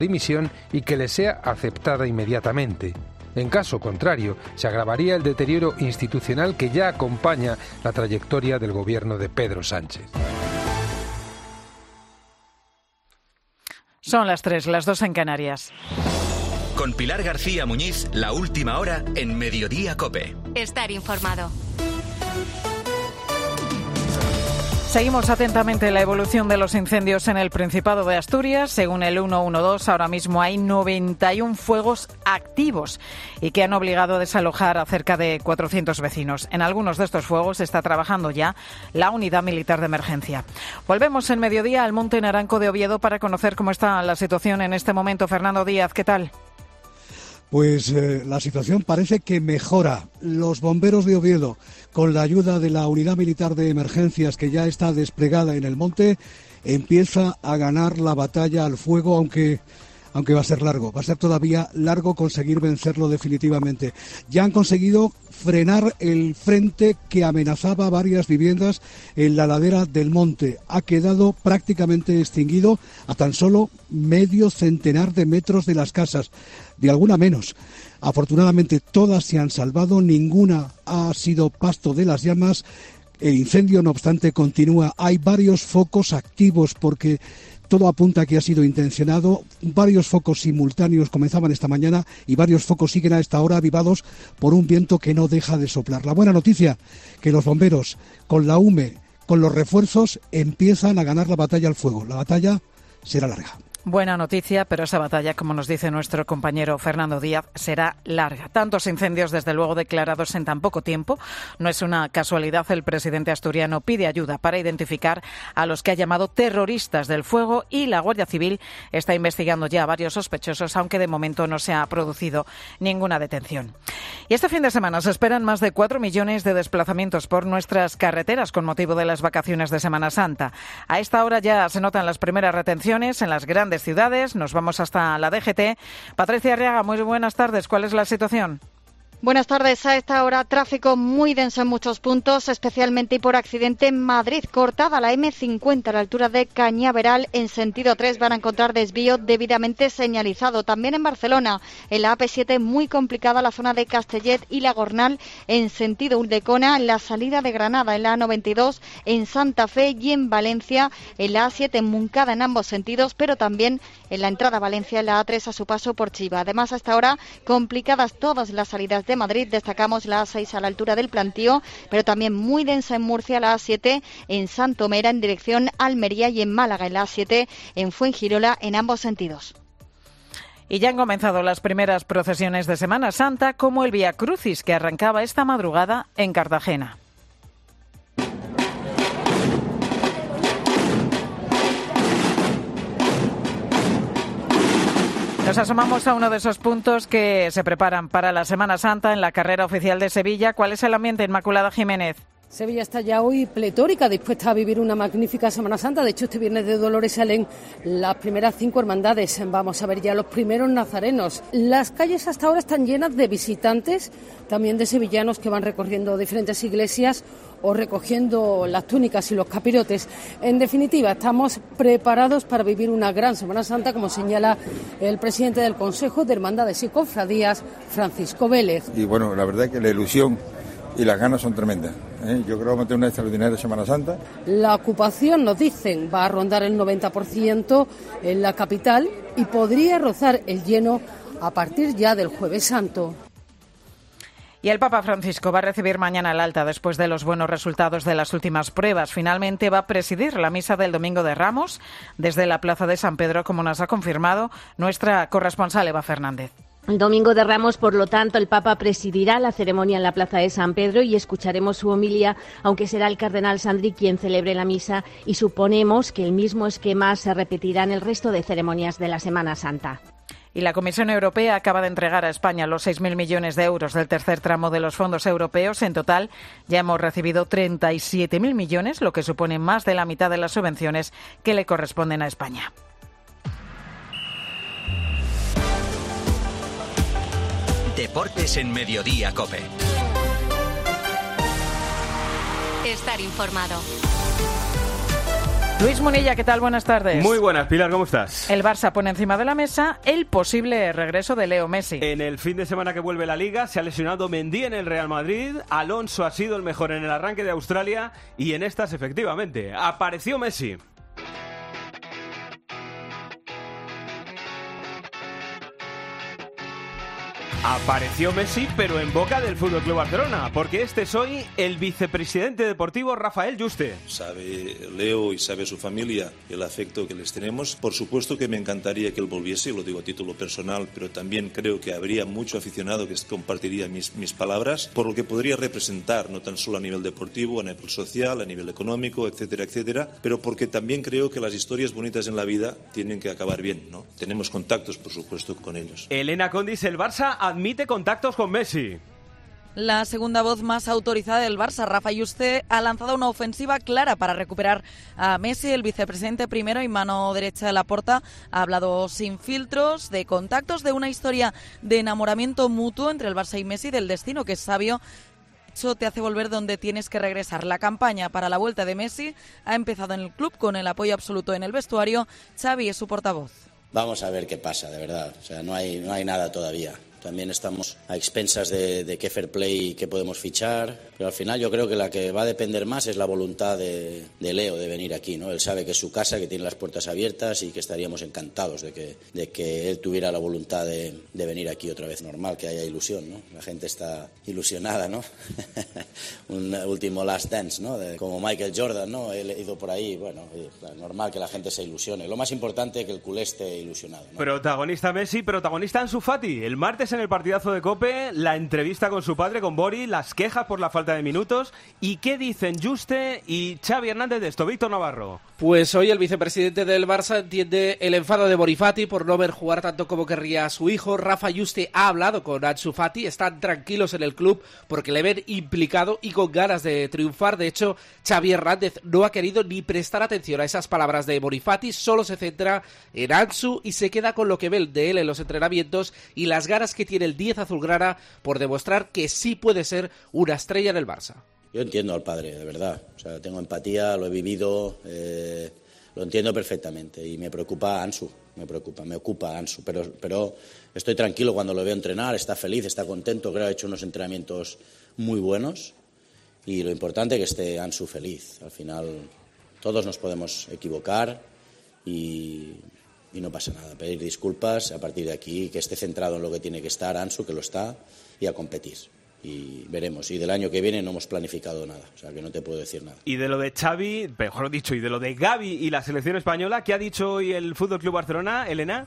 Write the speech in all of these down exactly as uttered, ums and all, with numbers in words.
dimisión y que le sea aceptada inmediatamente. En caso contrario, se agravaría el deterioro institucional que ya acompaña la trayectoria del gobierno de Pedro Sánchez. Son las tres, las dos en Canarias. Con Pilar García Muñiz, la última hora en Mediodía COPE. Estar informado. Seguimos atentamente la evolución de los incendios en el Principado de Asturias. Según el ciento doce, ahora mismo hay noventa y uno fuegos activos y que han obligado a desalojar a cerca de cuatrocientos vecinos. En algunos de estos fuegos está trabajando ya la Unidad Militar de Emergencia. Volvemos en mediodía al Monte Naranco de Oviedo para conocer cómo está la situación en este momento. Fernando Díaz, ¿qué tal? Pues eh, la situación parece que mejora. Los bomberos de Oviedo, con la ayuda de la Unidad Militar de Emergencias que ya está desplegada en el monte, empieza a ganar la batalla al fuego, aunque, aunque va a ser largo. Va a ser todavía largo conseguir vencerlo definitivamente. Ya han conseguido frenar el frente que amenazaba varias viviendas en la ladera del monte. Ha quedado prácticamente extinguido a tan solo medio centenar de metros de las casas, de alguna menos. Afortunadamente todas se han salvado, ninguna ha sido pasto de las llamas. El incendio, no obstante, continúa. Hay varios focos activos porque todo apunta a que ha sido intencionado. Varios focos simultáneos comenzaban esta mañana y varios focos siguen a esta hora avivados por un viento que no deja de soplar. La buena noticia, que los bomberos, con la U M E, con los refuerzos, empiezan a ganar la batalla al fuego. La batalla será larga. Buena noticia, pero esa batalla, como nos dice nuestro compañero Fernando Díaz, será larga. Tantos incendios, desde luego, declarados en tan poco tiempo. No es una casualidad. El presidente asturiano pide ayuda para identificar a los que ha llamado terroristas del fuego y la Guardia Civil está investigando ya a varios sospechosos, aunque de momento no se ha producido ninguna detención. Y este fin de semana se esperan más de cuatro millones de desplazamientos por nuestras carreteras con motivo de las vacaciones de Semana Santa. A esta hora ya se notan las primeras retenciones en las grandes ciudades. Nos vamos hasta la D G T. Patricia Arriaga, muy buenas tardes. ¿Cuál es la situación? Buenas tardes. A esta hora, tráfico muy denso en muchos puntos, especialmente y por accidente en Madrid. Cortada la eme cincuenta a la altura de Cañaveral en sentido tres. Van a encontrar desvío debidamente señalizado. También en Barcelona, en la A P siete, muy complicada la zona de Castellet y La Gornal en sentido Ulldecona. En la salida de Granada, en la A noventa y dos, en Santa Fe y en Valencia, en la A siete en Moncada en ambos sentidos, pero también en la entrada a Valencia, en la A tres a su paso por Chiva. Además, a esta hora, complicadas todas las salidas de de Madrid. Destacamos la A seis a la altura del Plantío, pero también muy densa en Murcia, la A siete en Santomera en dirección Almería y en Málaga, en la A siete en Fuengirola en ambos sentidos. Y ya han comenzado las primeras procesiones de Semana Santa, como el Vía Crucis, que arrancaba esta madrugada en Cartagena. Nos asomamos a uno de esos puntos que se preparan para la Semana Santa en la carrera oficial de Sevilla. ¿Cuál es el ambiente, Inmaculada Jiménez? Sevilla está ya hoy pletórica, dispuesta a vivir una magnífica Semana Santa. De hecho, este viernes de Dolores salen las primeras cinco hermandades. Vamos a ver ya los primeros nazarenos. Las calles hasta ahora están llenas de visitantes, también de sevillanos que van recorriendo diferentes iglesias o recogiendo las túnicas y los capirotes. En definitiva, estamos preparados para vivir una gran Semana Santa, como señala el presidente del Consejo de Hermandades y Cofradías, Francisco Vélez. Y bueno, la verdad es que la ilusión y las ganas son tremendas, ¿eh? Yo creo que vamos a tener una extraordinaria Semana Santa. La ocupación, nos dicen, va a rondar el noventa por ciento en la capital y podría rozar el lleno a partir ya del Jueves Santo. Y el Papa Francisco va a recibir mañana el alta después de los buenos resultados de las últimas pruebas. Finalmente va a presidir la misa del Domingo de Ramos desde la Plaza de San Pedro, como nos ha confirmado nuestra corresponsal Eva Fernández. El Domingo de Ramos, por lo tanto, el Papa presidirá la ceremonia en la Plaza de San Pedro y escucharemos su homilia, aunque será el cardenal Sandri quien celebre la misa, y suponemos que el mismo esquema se repetirá en el resto de ceremonias de la Semana Santa. Y la Comisión Europea acaba de entregar a España los seis mil millones de euros del tercer tramo de los fondos europeos. En total, ya hemos recibido treinta y siete mil millones, lo que supone más de la mitad de las subvenciones que le corresponden a España. Deportes en Mediodía COPE. Estar informado. Luis Munilla, ¿qué tal? Buenas tardes. Muy buenas, Pilar, ¿cómo estás? El Barça pone encima de la mesa el posible regreso de Leo Messi. En el fin de semana que vuelve la Liga se ha lesionado Mendy en el Real Madrid, Alonso ha sido el mejor en el arranque de Australia y en estas, efectivamente, apareció Messi. Apareció Messi, pero en boca del F C Barcelona, porque este es hoy el vicepresidente deportivo Rafael Yuste. Sabe Leo y sabe su familia el afecto que les tenemos. Por supuesto que me encantaría que él volviese, lo digo a título personal, pero también creo que habría mucho aficionado que compartiría mis, mis palabras, por lo que podría representar, no tan solo a nivel deportivo, a nivel social, a nivel económico, etcétera, etcétera, pero porque también creo que las historias bonitas en la vida tienen que acabar bien, ¿no? Tenemos contactos, por supuesto, con ellos. Elena Condis, el Barça admite contactos con Messi. La segunda voz más autorizada del Barça, Rafa Yuste, ha lanzado una ofensiva clara para recuperar a Messi. El vicepresidente primero y mano derecha de Laporta ha hablado sin filtros de contactos, de una historia de enamoramiento mutuo entre el Barça y Messi, del destino que es sabio. Eso te hace volver donde tienes que regresar. La campaña para la vuelta de Messi ha empezado en el club con el apoyo absoluto en el vestuario. Xavi es su portavoz. Vamos a ver qué pasa, de verdad. O sea, no hay, no hay nada todavía. También estamos a expensas de, de qué fair play que podemos fichar, pero al final yo creo que la que va a depender más es la voluntad de, de Leo de venir aquí, ¿no? Él sabe que es su casa, que tiene las puertas abiertas y que estaríamos encantados de que, de que él tuviera la voluntad de, de venir aquí otra vez. Normal que haya ilusión, ¿no? La gente está ilusionada, ¿no? Un último last dance, ¿no? De, como Michael Jordan, ¿no? He ido por ahí, bueno, normal que la gente se ilusione. Lo más importante es que el culé esté ilusionado, ¿no? Protagonista Messi, protagonista Ansu Fati. El martes en el partidazo de COPE, la entrevista con su padre, con Bori, las quejas por la falta de minutos. ¿Y qué dicen Yuste y Xavi Hernández de esto? Víctor Navarro. Pues hoy el vicepresidente del Barça entiende el enfado de Bori Fati por no ver jugar tanto como querría a su hijo. Rafa Yuste ha hablado con Ansu Fati, están tranquilos en el club porque le ven implicado y con ganas de triunfar. De hecho, Xavi Hernández no ha querido ni prestar atención a esas palabras de Bori Fati, solo se centra en Ansu y se queda con lo que ve de él en los entrenamientos y las ganas que tiene el diez azulgrana por demostrar que sí puede ser una estrella en el Barça. Yo entiendo al padre, de verdad. O sea, tengo empatía, lo he vivido, eh, lo entiendo perfectamente y me preocupa Ansu, me preocupa, me ocupa Ansu, pero, pero estoy tranquilo cuando lo veo entrenar, está feliz, está contento, creo que ha hecho unos entrenamientos muy buenos y lo importante es que esté Ansu feliz. Al final todos nos podemos equivocar y... Y no pasa nada, pedir disculpas a partir de aquí, que esté centrado en lo que tiene que estar Ansu, que lo está, y a competir. Y veremos. Y del año que viene no hemos planificado nada, o sea que no te puedo decir nada. Y de lo de Xavi, mejor dicho, y de lo de Gavi y la selección española, ¿qué ha dicho hoy el F C Barcelona, Elena?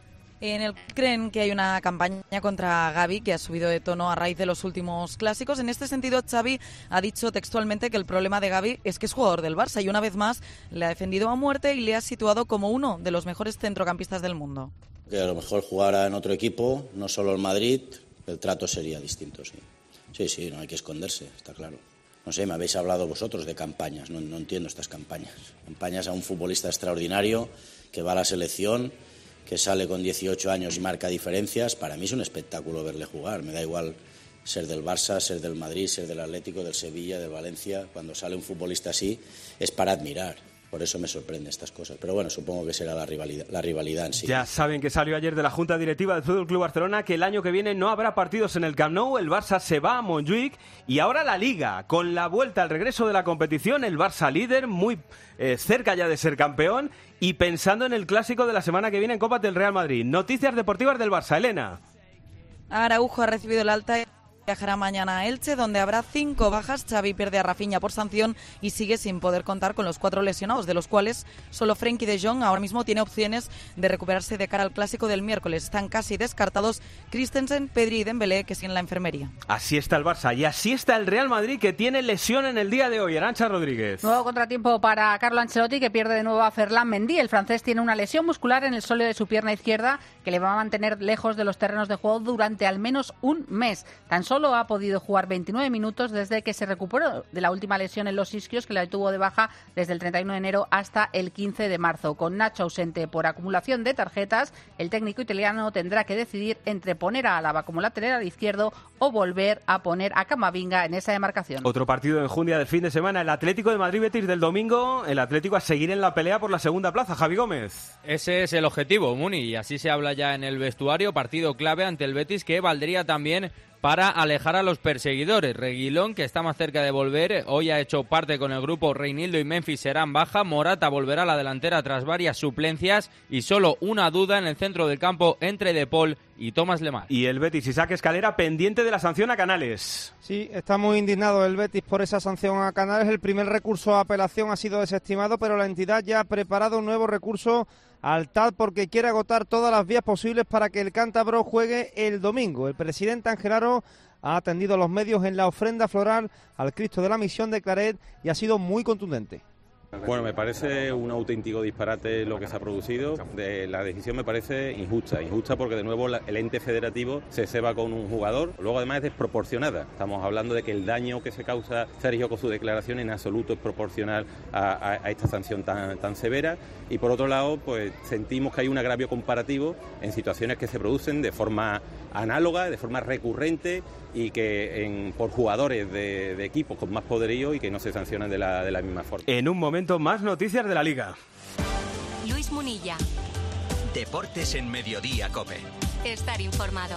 En el creen que hay una campaña contra Gavi que ha subido de tono a raíz de los últimos clásicos. En este sentido, Xavi ha dicho textualmente que el problema de Gavi es que es jugador del Barça y una vez más le ha defendido a muerte y le ha situado como uno de los mejores centrocampistas del mundo. Que a lo mejor jugara en otro equipo, no solo en Madrid, el trato sería distinto, sí. Sí, sí, no hay que esconderse, está claro. No sé, me habéis hablado vosotros de campañas, no, no entiendo estas campañas. Campañas a un futbolista extraordinario que va a la selección, que sale con dieciocho años y marca diferencias. Para mí es un espectáculo verle jugar. Me da igual ser del Barça, ser del Madrid, ser del Atlético, del Sevilla, del Valencia. Cuando sale un futbolista así es para admirar. Por eso me sorprenden estas cosas. Pero bueno, supongo que será la rivalidad, la rivalidad en sí. Ya saben que salió ayer de la Junta Directiva del F C Barcelona que el año que viene no habrá partidos en el Camp Nou. El Barça se va a Montjuïc. Y ahora la Liga. Con la vuelta al regreso de la competición, el Barça líder, muy eh, cerca ya de ser campeón. Y pensando en el clásico de la semana que viene en Copa del Real Madrid. Noticias deportivas del Barça, Elena. Araujo ha recibido el alta. Viajará mañana a Elche, donde habrá cinco bajas. Xavi pierde a Rafinha por sanción y sigue sin poder contar con los cuatro lesionados, de los cuales solo Frenkie de Jong ahora mismo tiene opciones de recuperarse de cara al clásico del miércoles. Están casi descartados Christensen, Pedri y Dembélé, que siguen en la enfermería. Así está el Barça y así está el Real Madrid, que tiene lesión en el día de hoy. Arantxa Rodríguez. Nuevo contratiempo para Carlo Ancelotti, que pierde de nuevo a Ferland Mendy. El francés tiene una lesión muscular en el sóleo de su pierna izquierda que le va a mantener lejos de los terrenos de juego durante al menos un mes. Tan solo solo ha podido jugar veintinueve minutos desde que se recuperó de la última lesión en los isquios, que la tuvo de baja desde el treinta y uno de enero hasta el quince de marzo. Con Nacho ausente por acumulación de tarjetas, el técnico italiano tendrá que decidir entre poner a Álava como lateral izquierdo o volver a poner a Camavinga en esa demarcación. Otro partido en Jundia del fin de semana, el Atlético de Madrid-Betis del domingo, el Atlético a seguir en la pelea por la segunda plaza. Javi Gómez. Ese es el objetivo, Muni, y así se habla ya en el vestuario. Partido clave ante el Betis que valdría también para alejar a los perseguidores. Reguilón, que está más cerca de volver, hoy ha hecho parte con el grupo. Reinildo y Memphis serán baja. Morata volverá a la delantera tras varias suplencias y solo una duda en el centro del campo entre De Paul y Tomás Lemar. Y el Betis, Isaac Escalera, pendiente de la sanción a Canales. Sí, está muy indignado el Betis por esa sanción a Canales. El primer recurso a apelación ha sido desestimado, pero la entidad ya ha preparado un nuevo recurso al T A D porque quiere agotar todas las vías posibles para que el cántabro juegue el domingo. El presidente Angelaro ha atendido a los medios en la ofrenda floral al Cristo de la Misión de Claret y ha sido muy contundente. Bueno, me parece un auténtico disparate lo que se ha producido. De, la decisión me parece injusta, injusta porque de nuevo la, el ente federativo se ceba con un jugador, luego además es desproporcionada. Estamos hablando de que el daño que se causa Sergio con su declaración en absoluto es proporcional a, a, a esta sanción tan, tan severa, y por otro lado pues sentimos que hay un agravio comparativo en situaciones que se producen de forma análoga, de forma recurrente y que en, por jugadores de, de equipos con más poderío y que no se sancionan de la, de la misma forma. En un momento más noticias de la Liga. Luis Munilla. Deportes en Mediodía COPE. Estar informado.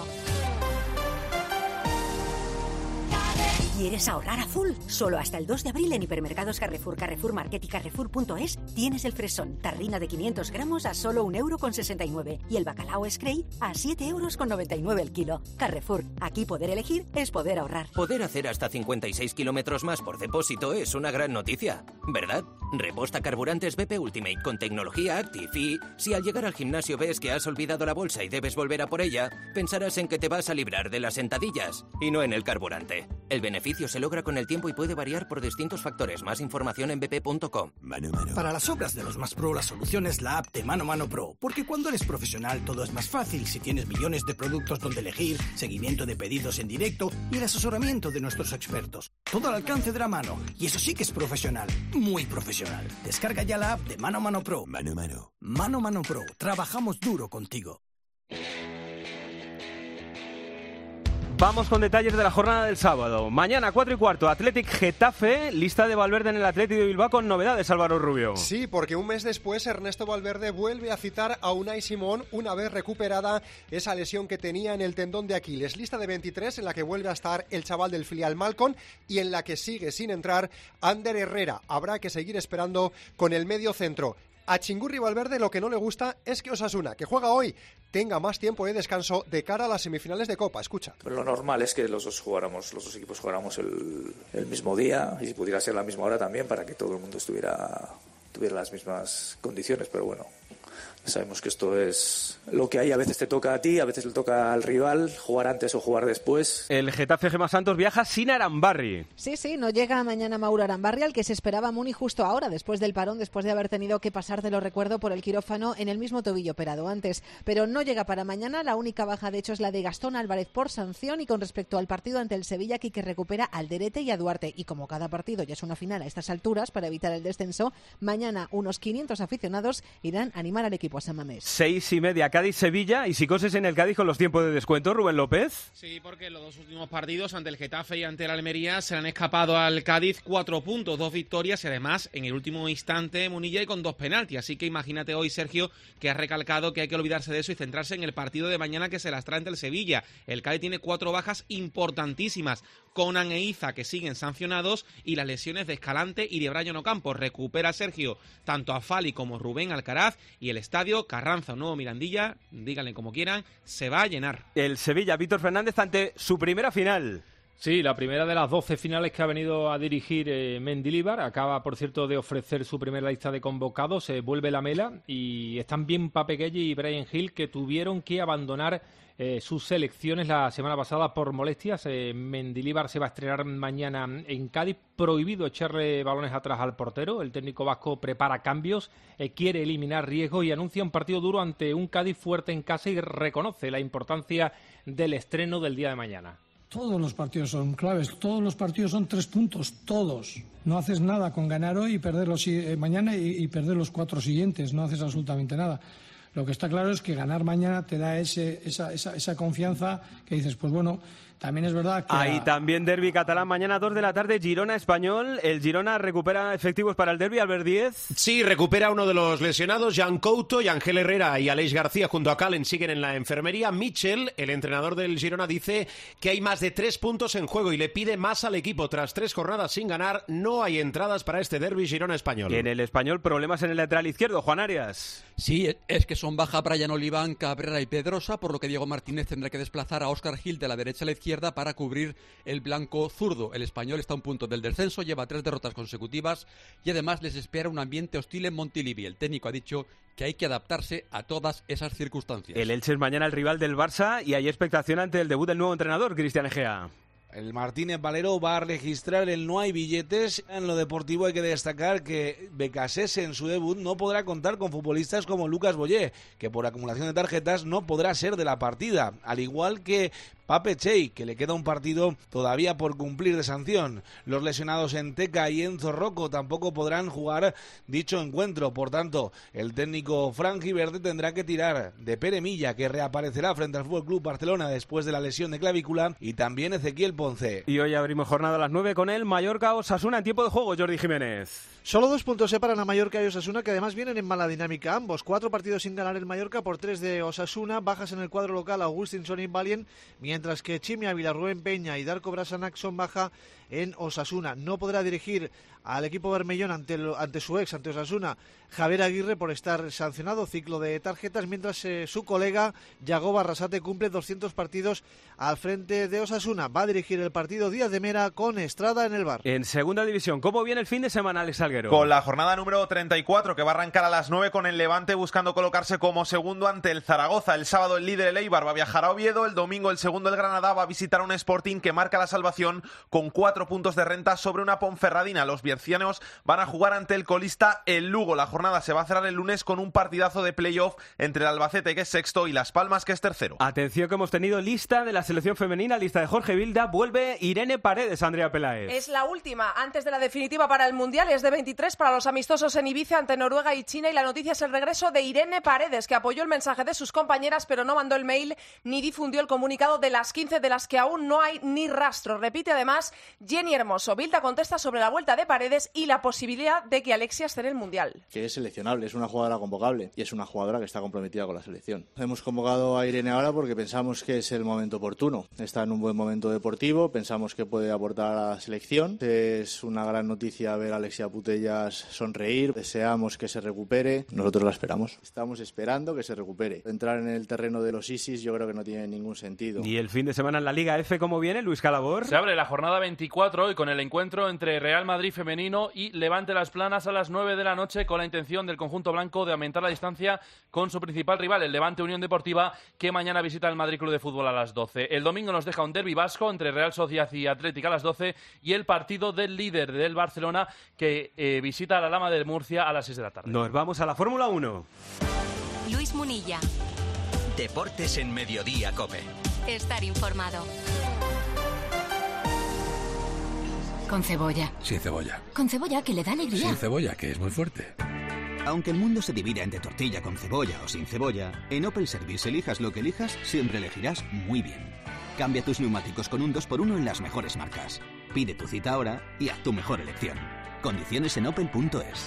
¿Quieres ahorrar a full? Solo hasta el dos de abril en Hipermercados Carrefour, Carrefour Market y Carrefour punto es tienes el fresón, tarrina de quinientos gramos a solo un euro con sesenta y nueve y el bacalao Scray a siete euros con noventa y nueve el kilo. Carrefour, aquí poder elegir es poder ahorrar. Poder hacer hasta cincuenta y seis kilómetros más por depósito es una gran noticia, ¿verdad? Reposta carburantes B P Ultimate con tecnología Active y si al llegar al gimnasio ves que has olvidado la bolsa y debes volver a por ella, pensarás en que te vas a librar de las sentadillas y no en el carburante. El beneficio se logra con el tiempo y puede variar por distintos factores. Más información en b p punto com. Mano Mano. Para las obras de los más pro, la solución es la app de Mano Mano Pro. Porque cuando eres profesional todo es más fácil. Si tienes millones de productos donde elegir, seguimiento de pedidos en directo y el asesoramiento de nuestros expertos. Todo al alcance de la mano. Y eso sí que es profesional. Muy profesional. Descarga ya la app de Mano Mano Pro. Mano Mano. Mano Mano Pro. Trabajamos duro contigo. Vamos con detalles de la jornada del sábado. Mañana, cuatro y cuarto, Athletic Getafe, lista de Valverde en el Athletic de Bilbao con novedades, Álvaro Rubio. Sí, porque un mes después Ernesto Valverde vuelve a citar a Unai Simón una vez recuperada esa lesión que tenía en el tendón de Aquiles. Lista de veintitrés en la que vuelve a estar el chaval del filial Malcom y en la que sigue sin entrar Ander Herrera. Habrá que seguir esperando con el medio centro. A Chingurri Valverde lo que no le gusta es que Osasuna, que juega hoy, tenga más tiempo de descanso de cara a las semifinales de Copa. Escucha. Pero lo normal es que los dos jugáramos, los dos equipos jugáramos el, el mismo día y si pudiera ser la misma hora también para que todo el mundo estuviera tuviera las mismas condiciones, pero bueno. Sabemos que esto es lo que hay, a veces te toca a ti, a veces le toca al rival, jugar antes o jugar después. El Getafe Gemma Santos viaja sin Arambarri. Sí, sí, no llega mañana Mauro Arambarri, al que se esperaba Muni justo ahora, después del parón, después de haber tenido que pasar, te lo recuerdo, por el quirófano en el mismo tobillo operado antes. Pero no llega para mañana, la única baja de hecho es la de Gastón Álvarez por sanción, y con respecto al partido ante el Sevilla, aquí que recupera a Alderete y a Duarte. Y como cada partido ya es una final a estas alturas, para evitar el descenso, mañana unos quinientos aficionados irán a animar al equipo a San Mamés. Seis y media, Cádiz-Sevilla, y psicosis en el Cádiz con los tiempos de descuento, Rubén López. Sí, porque los dos últimos partidos, ante el Getafe y ante el Almería, se le han escapado al Cádiz cuatro puntos, dos victorias y además en el último instante Munilla y con dos penaltis. Así que imagínate hoy, Sergio, que ha recalcado que hay que olvidarse de eso y centrarse en el partido de mañana que se las trae ante el Sevilla. El Cádiz tiene cuatro bajas importantísimas. Conan e Iza, que siguen sancionados, y las lesiones de Escalante y de Brian Ocampo. Recupera Sergio tanto a Fali como Rubén Alcaraz, y el estadio Carranza o Nuevo Mirandilla, díganle como quieran, se va a llenar. El Sevilla, Víctor Fernández, ante su primera final. Sí, la primera de las doce finales que ha venido a dirigir eh, Mendilibar. Acaba, por cierto, de ofrecer su primera lista de convocados. Se eh, vuelve la mela y están bien Papeguelle y Brian Hill, que tuvieron que abandonar eh, sus selecciones la semana pasada por molestias. Eh, Mendilibar se va a estrenar mañana en Cádiz. Prohibido echarle balones atrás al portero. El técnico vasco prepara cambios, eh, quiere eliminar riesgos y anuncia un partido duro ante un Cádiz fuerte en casa y reconoce la importancia del estreno del día de mañana. Todos los partidos son claves, todos los partidos son tres puntos, todos. No haces nada con ganar hoy y perder los, eh, mañana y, y perder los cuatro siguientes, no haces absolutamente nada. Lo que está claro es que ganar mañana te da ese, esa, esa, esa confianza que dices, pues bueno, también es verdad que... Ahí a... también derbi catalán, mañana dos de la tarde, Girona-Español. ¿El Girona recupera efectivos para el derbi, Albert Díez? Sí, recupera uno de los lesionados, Jan Couto, y Ángel Herrera y Aleix García junto a Calen siguen en la enfermería. Michel, el entrenador del Girona, dice que hay más de tres puntos en juego y le pide más al equipo. Tras tres jornadas sin ganar, no hay entradas para este derbi Girona-Español. En el Español, problemas en el lateral izquierdo, Juan Arias. Sí, es que son baja Brian Oliván, Cabrera y Pedrosa, por lo que Diego Martínez tendrá que desplazar a Óscar Gil de la derecha a la izquierda para cubrir el blanco zurdo. El Español está a un punto del descenso, lleva tres derrotas consecutivas y además les espera un ambiente hostil en Montilivi. El técnico ha dicho que hay que adaptarse a todas esas circunstancias. El Elche es mañana el rival del Barça y hay expectación ante el debut del nuevo entrenador, Cristian Egea. El Martínez Valero va a registrar el no hay billetes. En lo deportivo hay que destacar que Becasese en su debut no podrá contar con futbolistas como Lucas Boyé, que por acumulación de tarjetas no podrá ser de la partida, al igual que Pape Chey, que le queda un partido todavía por cumplir de sanción. Los lesionados en Teca y Enzo Rocco tampoco podrán jugar dicho encuentro. Por tanto, el técnico franjiverde tendrá que tirar de Pere Milla, que reaparecerá frente al F C Barcelona después de la lesión de clavícula, y también Ezequiel Ponce. Y hoy abrimos jornada a las nueve con el Mallorca-Osasuna en tiempo de juego, Jordi Jiménez. Solo dos puntos separan a Mallorca y Osasuna, que además vienen en mala dinámica ambos. Cuatro partidos sin ganar el Mallorca por tres de Osasuna. Bajas en el cuadro local Agustín y Valien, mientras que Chimi Ávila, Rubén Peña y Darko Brasanac son baja en Osasuna. No podrá dirigir al equipo bermellón ante, el, ante su ex, ante Osasuna, Javier Aguirre, por estar sancionado, ciclo de tarjetas, mientras eh, su colega Yagoba Arrasate cumple doscientos partidos al frente de Osasuna. Va a dirigir el partido Díaz de Mera con Estrada en el bar. En segunda división, ¿cómo viene el fin de semana, Alex Salguero? Con la jornada número treinta y cuatro, que va a arrancar a las nueve con el Levante buscando colocarse como segundo ante el Zaragoza. El sábado el líder, el Eibar, va a viajar a Oviedo. El domingo el segundo, el Granada, va a visitar a un Sporting que marca la salvación con cuatro puntos de renta sobre una Ponferradina. Los viercianos van a jugar ante el colista, el Lugo. La jornada se va a cerrar el lunes con un partidazo de playoff entre el Albacete, que es sexto, y Las Palmas, que es tercero. Atención, que hemos tenido lista de la selección femenina, lista de Jorge Vilda. Vuelve Irene Paredes, Andrea Peláez. Es la última, antes de la definitiva para el Mundial. Es de veintitrés para los amistosos en Ibiza ante Noruega y China, y la noticia es el regreso de Irene Paredes, que apoyó el mensaje de sus compañeras, pero no mandó el mail ni difundió el comunicado de las quince de las que aún no hay ni rastro. Repite además Jenny Hermoso. Vilda contesta sobre la vuelta de Paredes y la posibilidad de que Alexia esté en el Mundial. Que es seleccionable, es una jugadora convocable y es una jugadora que está comprometida con la selección. Hemos convocado a Irene ahora porque pensamos que es el momento oportuno. Está en un buen momento deportivo, pensamos que puede aportar a la selección. Es una gran noticia ver a Alexia Putellas sonreír, deseamos que se recupere, nosotros la esperamos. Estamos esperando que se recupere. Entrar en el terreno de los ISIS yo creo que no tiene ningún sentido. Y el fin de semana en la Liga F, ¿cómo viene, Luis Calabor? Se abre la jornada veinticuatro hoy con el encuentro entre Real Madrid femenino y Levante Las Planas a las nueve de la noche, con la intención del conjunto blanco de aumentar la distancia con su principal rival, el Levante Unión Deportiva, que mañana visita el Madrid Club de Fútbol a las doce. El domingo nos deja un derbi vasco entre Real Sociedad y Atlético a las doce, y el partido del líder del Barcelona, que eh, visita a la Lama de Murcia a las seis de la tarde. Nos vamos a la Fórmula uno. Luis Munilla. Deportes en Mediodía COPE. Estar informado. Con cebolla. Sin cebolla. Con cebolla, que le da alegría. Sin cebolla, que es muy fuerte. Aunque el mundo se divida entre tortilla con cebolla o sin cebolla, en Opel Service, elijas lo que elijas, siempre elegirás muy bien. Cambia tus neumáticos con un dos por uno en las mejores marcas. Pide tu cita ahora y haz tu mejor elección. Condiciones en opel punto es.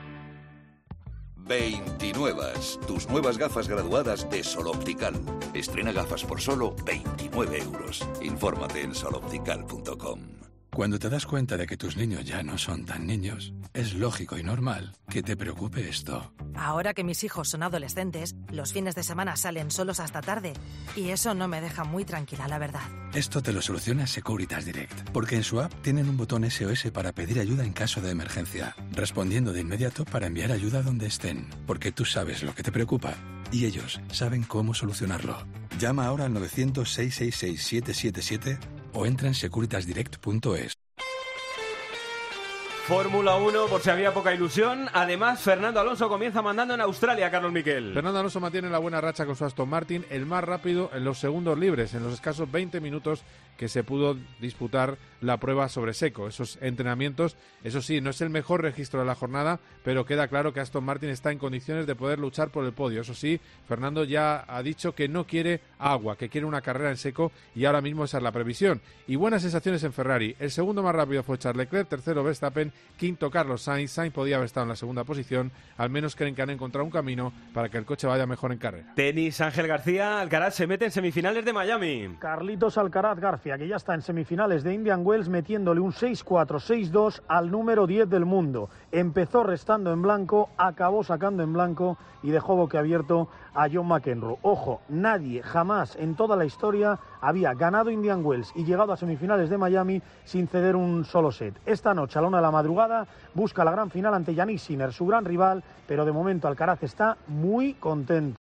veintinuevas, tus nuevas gafas graduadas de Sol Optical. Estrena gafas por solo veintinueve euros. Infórmate en sol optical punto com. Cuando te das cuenta de que tus niños ya no son tan niños, es lógico y normal que te preocupe esto. Ahora que mis hijos son adolescentes, los fines de semana salen solos hasta tarde, y eso no me deja muy tranquila, la verdad. Esto te lo soluciona Securitas Direct, porque en su app tienen un botón S O S para pedir ayuda en caso de emergencia, respondiendo de inmediato para enviar ayuda donde estén, porque tú sabes lo que te preocupa y ellos saben cómo solucionarlo. Llama ahora al novecientos, seiscientos sesenta y seis, setecientos setenta y siete o entra en securitas direct punto es. Fórmula uno, por si había poca ilusión. Además, Fernando Alonso comienza mandando en Australia, Carlos Miquel. Fernando Alonso mantiene la buena racha con su Aston Martin, el más rápido en los segundos libres, en los escasos veinte minutos que se pudo disputar la prueba sobre seco. Esos entrenamientos, eso sí, no es el mejor registro de la jornada, pero queda claro que Aston Martin está en condiciones de poder luchar por el podio. Eso sí, Fernando ya ha dicho que no quiere agua, que quiere una carrera en seco, y ahora mismo esa es la previsión. Y buenas sensaciones en Ferrari. El segundo más rápido fue Charles Leclerc, tercero Verstappen, quinto Carlos Sainz. Sainz podía haber estado en la segunda posición. Al menos creen que han encontrado un camino para que el coche vaya mejor en carrera. Tenis, Ángel García. Alcaraz se mete en semifinales de Miami. Carlitos Alcaraz García, que ya está en semifinales de Indian Wells, metiéndole un seis cuatro, seis dos al número diez del mundo. Empezó restando en blanco, acabó sacando en blanco y dejó boquiabierto a John McEnroe. Ojo, nadie jamás en toda la historia había ganado Indian Wells y llegado a semifinales de Miami sin ceder un solo set. Esta noche a la una de la madrugada busca la gran final ante Jannik Sinner, su gran rival, pero de momento Alcaraz está muy contento.